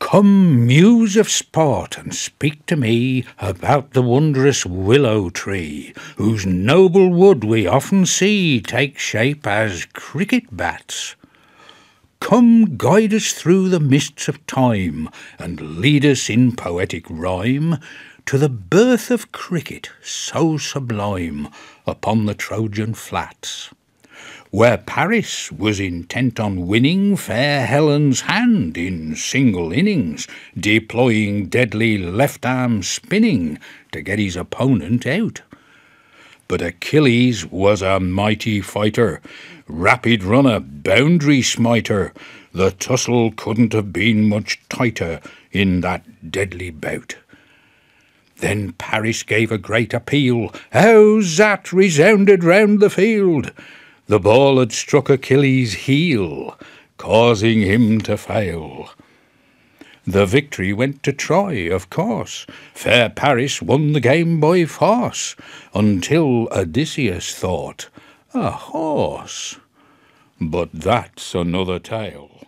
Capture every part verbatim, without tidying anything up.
Come, muse of sport, and speak to me about the wondrous willow tree, whose noble wood we often see take shape as cricket bats. Come, guide us through the mists of time, and lead us in poetic rhyme to the birth of cricket so sublime upon the Trojan flats, where Paris was intent on winning fair Helen's hand in single innings, deploying deadly left-arm spinning to get his opponent out. But Achilles was a mighty fighter, rapid runner, boundary smiter. The tussle couldn't have been much tighter in that deadly bout. Then Paris gave a great appeal. How's that resounded round the field? The ball had struck Achilles' heel, causing him to fail. The victory went to Troy, of course. Fair Paris won the game by force, until Odysseus thought, a horse. But that's another tale.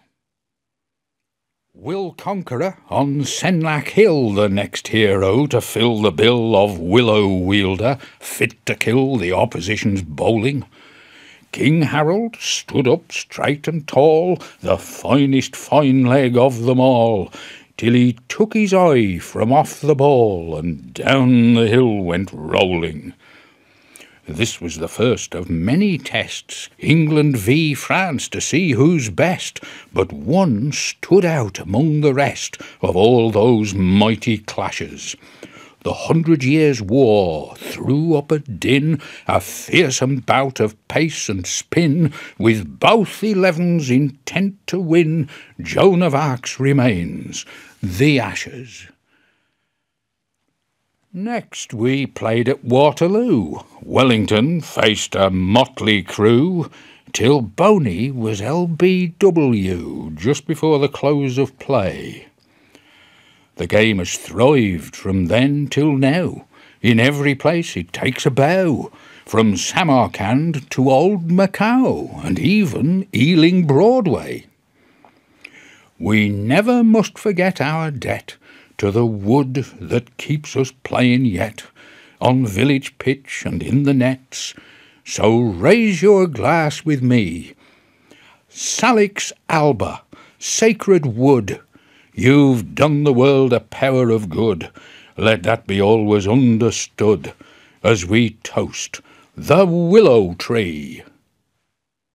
Will Conqueror on Senlac Hill, the next hero to fill the bill of willow wielder, fit to kill the opposition's bowling. King Harold stood up straight and tall, the finest fine leg of them all, till he took his eye from off the ball, and down the hill went rolling. This was the first of many tests, England v France, to see who's best, but one stood out among the rest of all those mighty clashes. The Hundred Years' War threw up a din, a fearsome bout of pace and spin, with both elevens intent to win. Joan of Arc's remains, the ashes. Next we played at Waterloo. Wellington faced a motley crew, till Boney was L B W just before the close of play. The game has thrived from then till now. In every place it takes a bow, from Samarkand to old Macau, and even Ealing Broadway. We never must forget our debt to the wood that keeps us playing yet, on village pitch and in the nets. So raise your glass with me. Salix alba, sacred wood, you've done the world a power of good. Let that be always understood, as we toast the willow tree.